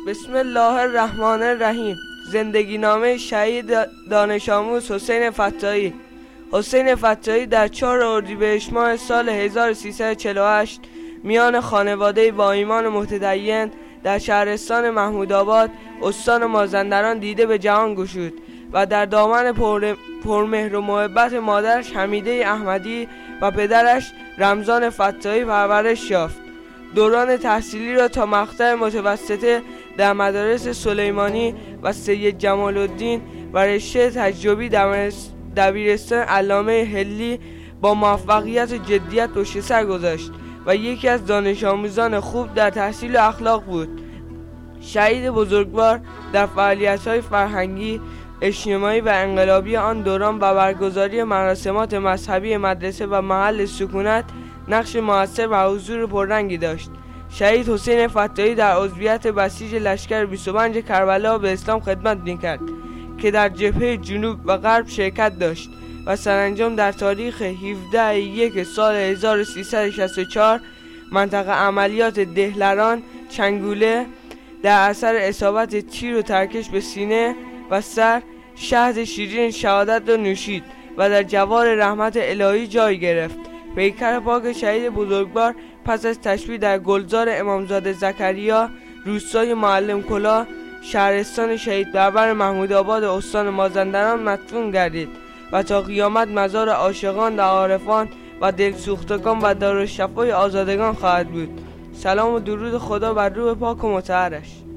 بسم الله الرحمن الرحیم. زندگی نامه شهید دانش آموز حسین فتاحی. حسین فتاحی در 4 اردیبهشت ماه سال 1348 میان خانواده با ایمان متدین در شهرستان محمودآباد استان مازندران دیده به جهان گشود و در دامن پرمهر و محبت مادرش حمیده احمدی و پدرش رمضان فتاحی پرورش یافت. دوران تحصیلی را تا مقطع متوسطه در مدارس سلیمانی و سید جمال الدین و رشته تجربی در دبیرستان علامه حلی با موفقیت و جدیت پشت سر گذاشت و یکی از دانش آموزان خوب در تحصیل و اخلاق بود. شهید بزرگوار در فعالیت‌های فرهنگی، اجتماعی و انقلابی آن دوران و برگزاری مراسمات مذهبی مدرسه و محل سکونت نقش موثر و حضور پررنگی داشت. شهید حسین فتاحی در عضویت بسیج لشکر 25 کربلا به اسلام خدمت می‌کرد که در جبهه جنوب و غرب شرکت داشت و سرانجام در تاریخ 17/1 سال 1364 منطقه عملیات دهلران چنگوله در اثر اصابت تیر و ترکش به سینه و سر شهد شیرین شهادت را نوشید و در جوار رحمت الهی جای گرفت. پیکر پاک شهید بزرگوار پس از تشییع در گلزار امامزاده زکریا روستای معلم کلاه شهرستان شهید بربر محمودآباد استان مازندران مدفون گردید و تا قیامت مزار عاشقان و عارفان و دلسوختگان و دارالشفای آزادگان خواهد بود. سلام و درود خدا بر روح پاک و مطهرش.